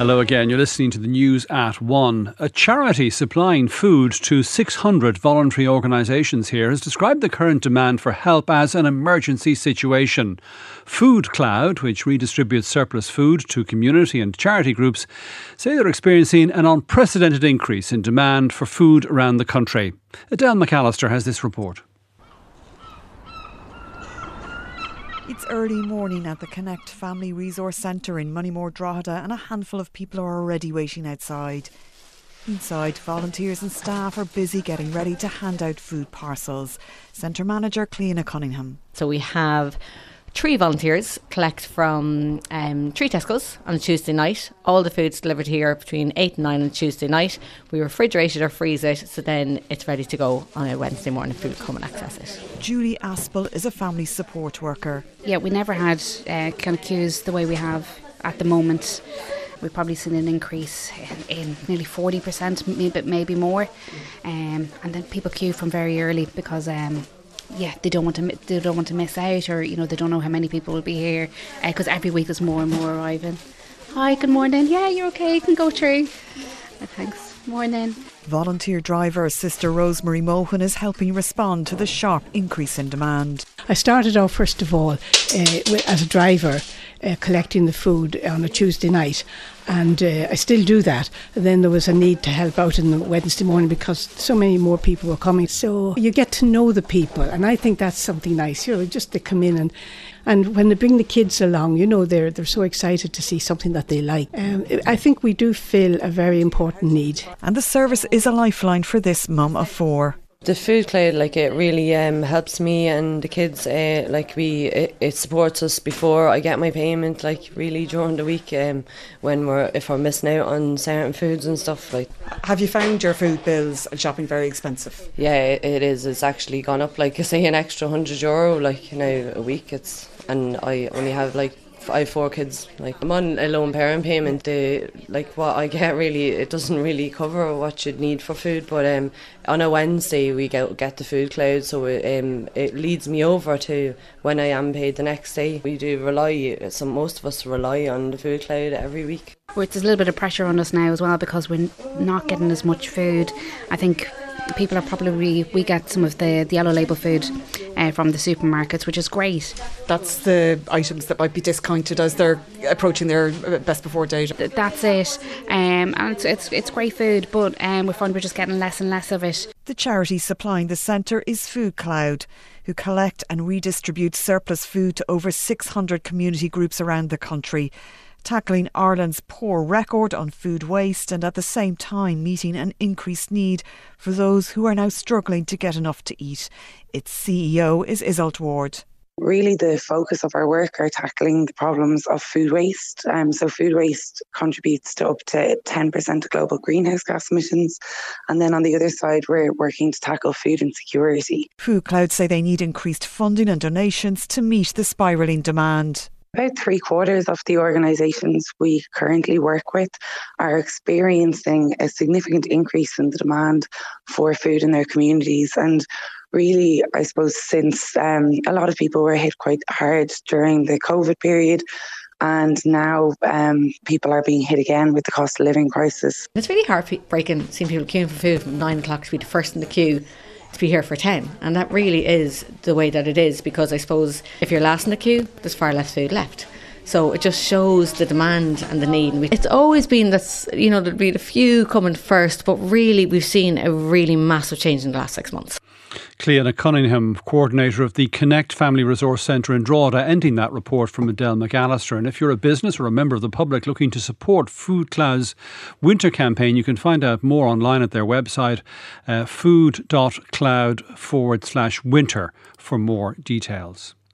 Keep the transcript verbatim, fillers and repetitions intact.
Hello again, you're listening to the news at one. A charity supplying food to six hundred voluntary organisations here has described the current demand for help as an emergency situation. Food Cloud, which redistributes surplus food to community and charity groups, say they're experiencing an unprecedented increase in demand for food around the country. Adele McAllister has this report. It's early morning at the Connect Family Resource Centre in Moneymore, Drogheda, and a handful of people are already waiting outside. Inside, volunteers and staff are busy getting ready to hand out food parcels. Centre manager Cleona Cunningham. So we have three volunteers collect from um, three Tesco's on a Tuesday night. All the food's delivered here between eight and nine on Tuesday night. We refrigerate it or freeze it, so then it's ready to go on a Wednesday morning. Food come and access it. Julie Aspel is a family support worker. Yeah, we never had uh, kind of queues the way we have at the moment. We've probably seen an increase in, in nearly forty percent, maybe, maybe more. Um, and then people queue from very early because... Um, Yeah, they don't want to. They don't want to miss out, or you know, they don't know how many people will be here because uh, every week there's more and more arriving. Hi, good morning. Yeah, you're okay. You can go through. Uh, thanks. Morning. Volunteer driver Sister Rosemary Mohan is helping respond to the sharp increase in demand. I started off first of all uh, as a driver uh, collecting the food on a Tuesday night, and uh, I still do that. And then there was a need to help out on the Wednesday morning because so many more people were coming. So you get to know the people, and I think that's something nice. You know, just to come in and and when they bring the kids along, you know, they're they're so excited to see something that they like. Um, I think we do fill a very important need. And the service is a lifeline for this mum of four. The Food Cloud, like it really um, helps me and the kids. Uh, like we, it, it supports us before I get my payment. Like really during the week, um, when we're if we're missing out on certain foods and stuff. Like, have you found your food bills and shopping very expensive? Yeah, it, it is. It's actually gone up. Like I say, an extra hundred euro. Like you know, a week. It's and I only have like. I have four kids. Like I'm on a lone parent payment. The like what I get really it doesn't really cover what you'd need for food. But um, on a Wednesday we get get the Food Cloud, so it um it leads me over to when I am paid the next day. We do rely. Some most of us rely on the Food Cloud every week. Well, there's a little bit of pressure on us now as well because we're not getting as much food. I think people are probably we get some of the, the yellow label food uh, from the supermarkets, which is great. That's the items that might be discounted as they're approaching their best before date. That's it, um, and it's, it's it's great food, but um, we find we're just getting less and less of it. The charity supplying the centre is Food Cloud, who collect and redistribute surplus food to over six hundred community groups around the country, tackling Ireland's poor record on food waste and at the same time meeting an increased need for those who are now struggling to get enough to eat. Its C E O is Iseult Ward. Really the focus of our work are tackling the problems of food waste. Um, so food waste contributes to up to ten percent of global greenhouse gas emissions. And then on the other side, we're working to tackle food insecurity. Food Cloud say they need increased funding and donations to meet the spiralling demand. About three quarters of the organisations we currently work with are experiencing a significant increase in the demand for food in their communities. And really, I suppose, since um, a lot of people were hit quite hard during the COVID period, and now um, people are being hit again with the cost of living crisis. It's really heartbreaking seeing people queuing for food from nine o'clock to be the first in the queue to be here for ten, and that really is the way that it is, because I suppose if you're last in the queue there's far less food left, so it just shows the demand and the need. It's always been that, you know, there'd be a few coming first, but really we've seen a really massive change in the last six months. Cleona Cunningham, coordinator of the Connect Family Resource Centre in Drogheda, ending that report from Adele McAllister. And if you're a business or a member of the public looking to support Food Cloud's winter campaign, you can find out more online at their website, uh, food.cloud forward slash winter for more details.